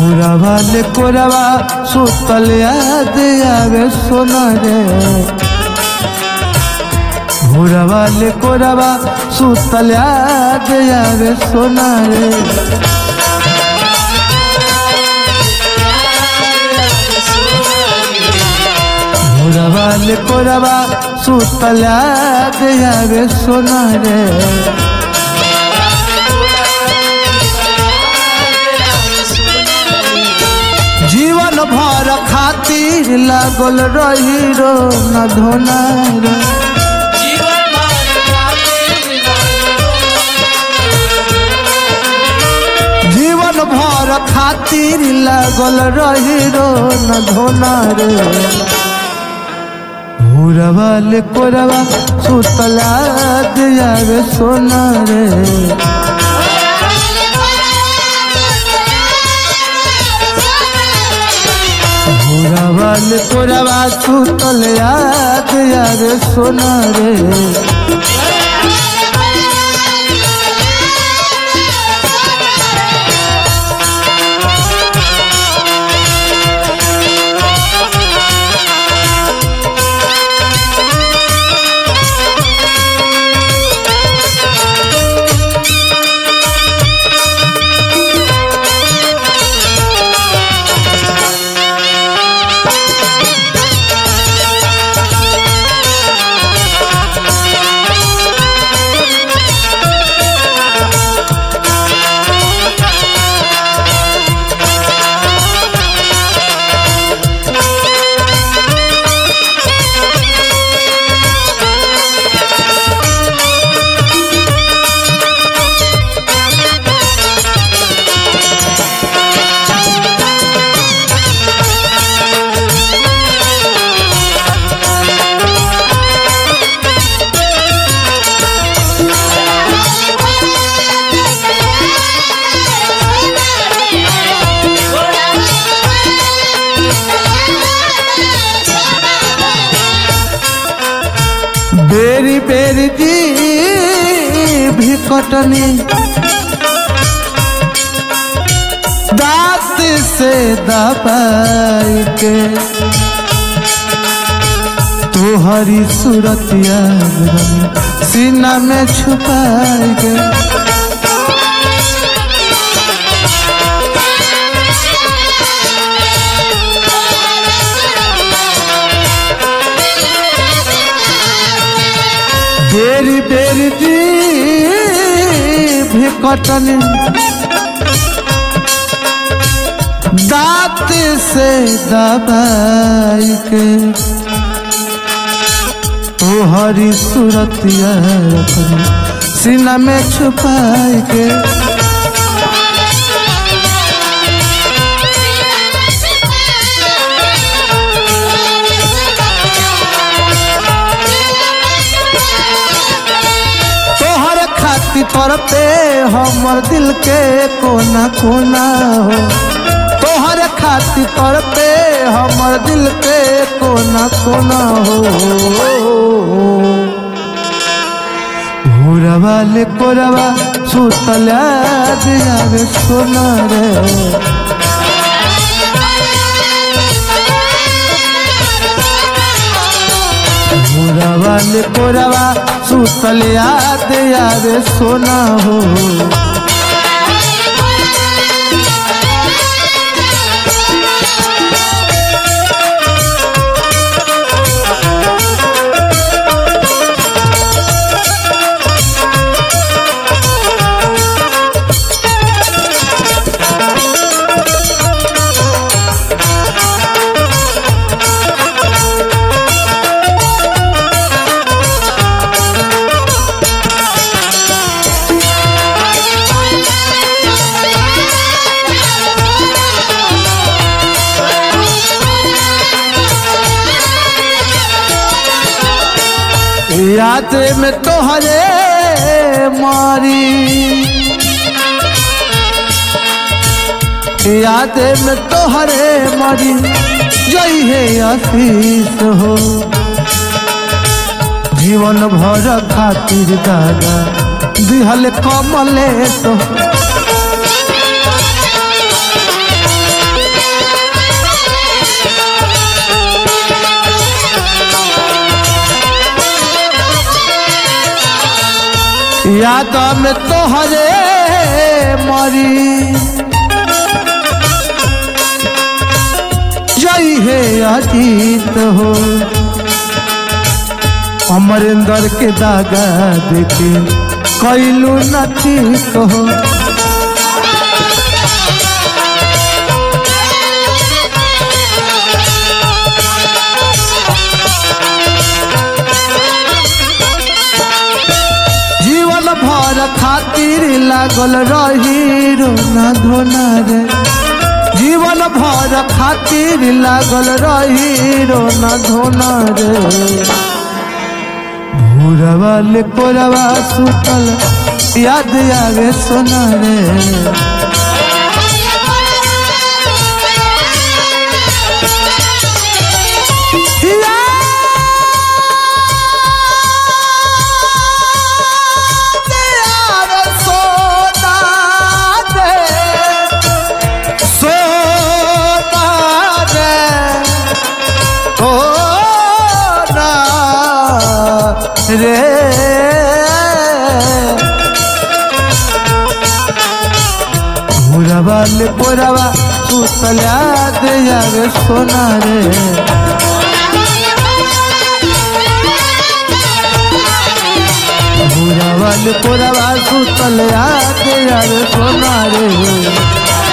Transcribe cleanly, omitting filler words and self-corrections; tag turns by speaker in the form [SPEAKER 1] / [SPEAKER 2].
[SPEAKER 1] वाले कोरवा सुतल याद आवे सोना रे भोरा वाले कोरवा सुतल याद आवे सोना रे भोरा वाले कोरवा सुतल याद आवे सोना रे जीवन भर खातिर लागल रही रो न धोना रे जीवन भर खातिर लागल रही रो न धोना रे भोरा वाले कोरवा सुतल याद आवे सोना रे भोरा वाले कोरवा सुतल याद आवे सोना रे बेरी बेरी जी भी कटनी दांत से दबाई के तोहरी सूरतिया सीना में छुपाई के बेरी बेरी जी भी कटनी दांत से दबाई के तोहरी सूरतिया सीना में छुपाई के पर पे हमर दिल के कोना कोना हो तोहरे खातिर पर पे हमर दिल के कोना कोना हो भोरा वाले कोरवा सुतल याद आवे सोना रे भोरा वाले कोरवा सुतल याद आवे सोना हो याद में तोहरे मारी याद में तोहरे मारी जई है आशीष हो जीवन भर खातिर दादा दिहल कमले तो याद में तोहरे मरी जई है अजीत हो अमरेंद्र के दागा देखे कैलू नथी हो जीवन भर खातिर लागल रही रोना धोना रे जीवन भर खातिर लागल रही रोना धोना रे भोरवा ले कोरवा सुतल याद आवे सोना रे रे भोरवा ले कोरवा सुतल याद आवे सोना रे भोरवा ले कोरवा सुतल याद आवे सोना रे